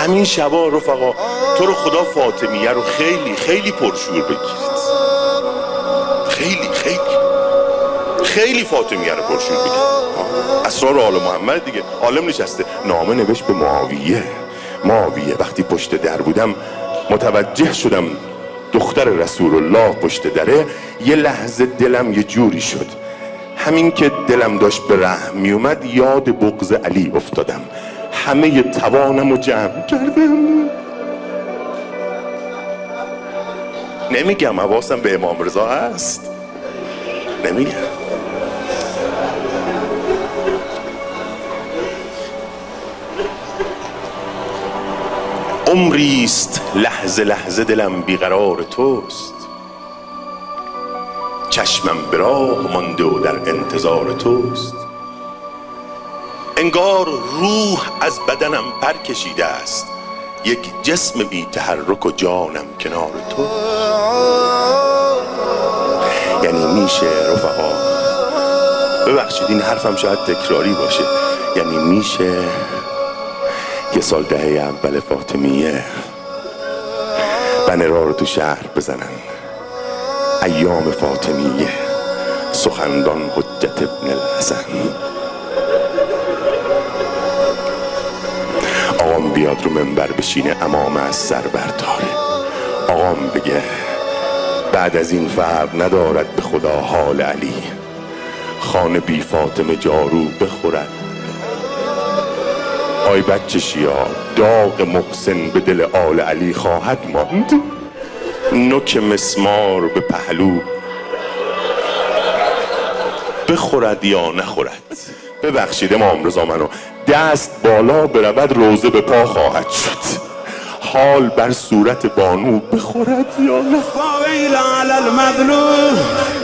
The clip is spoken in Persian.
همین شبا رفقا تو رو خدا فاطمیه رو خیلی خیلی پرشور بگیرید، خیلی خیلی خیلی فاطمیه رو پرشور بگیرید. اسرار آل محمد دیگه. عالم نشسته نامه نوشت به معاویه. وقتی پشت در بودم متوجه شدم دختر رسول الله پشت دره، یه لحظه دلم یه جوری شد، همین که دلم داشت به رحم می اومد یاد بغض علی افتادم، همه توانم رو جمع کردم. نمیگم حواسم به امام رضا هست، نمیگم. عمریست لحظه لحظه دلم بیقرار توست، چشمم به راه مانده و در انتظار توست. انگار روح از بدنم پر کشیده است، یک جسم بی تحرک و جانم کنار تو. یعنی میشه رفقا، ببخشید این حرفم شاید تکراری باشه، یعنی میشه یه سال دهه اول فاطمیه بنرها رو تو شهر بزنن، ایام فاطمیه، سخندان حجت ابن الحسن. آقام بیاد رو منبر بشینه، امامه از سر برداره، آقام بگه بعد از این فرق ندارد به خدا حال علی، خانه بی فاطمه جارو بخورد. آی بچه شیعه، داغ محسن به دل آل علی خواهد ماند، نوک مسمار به پهلو بخورد یا نخورد. ببخشید امام رضا منو، دست بالا برود روزه به پا خواهد شد، حال بر صورت بانو بخورد یا نخورد.